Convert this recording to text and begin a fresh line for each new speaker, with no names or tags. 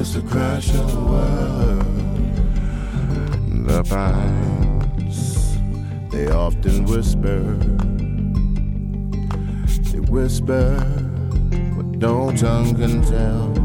It's the crash of the world. The pines, they often whisper. They whisper what no tongue can tell.